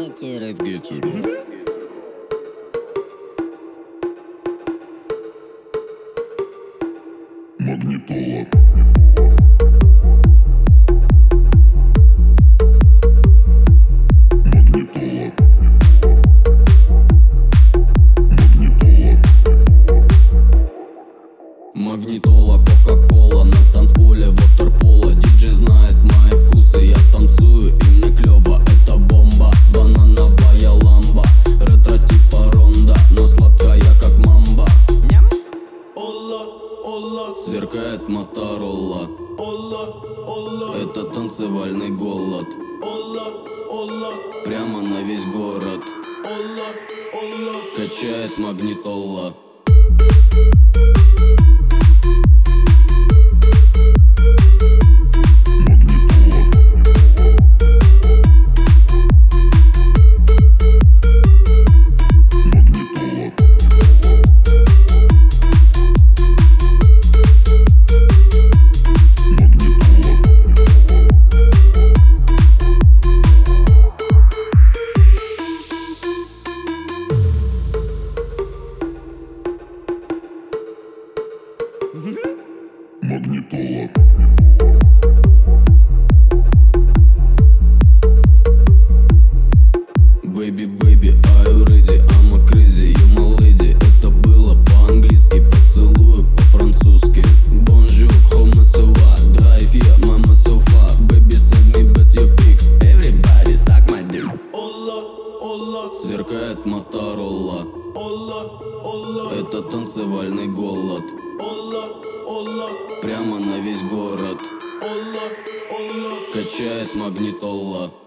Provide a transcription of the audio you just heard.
Имитируй. Магнитола. Магнитола. Магнитола. Магнитола, кока-кола, на танцполе ватерпола. Диджей знает мои вкусы, я танцую и мне клёво. Это бомба, банановая ламба. Ретро типа ронда, но сладкая как мамба. Сверкает Моторола. Это танцевальный голод. Прямо на весь город. Качает магнитола. Магнитола. Baby, baby, are you ready? I'm a crazy, you my lady. Это было по-английски, поцелую по-французски. Bonjour, comment ça va? Drive here, mama so far. Baby, send me best your pic. Everybody suck my dick. Сверкает Моторола. Это танцевальный голод. Прямо на весь город. Качает магнитола.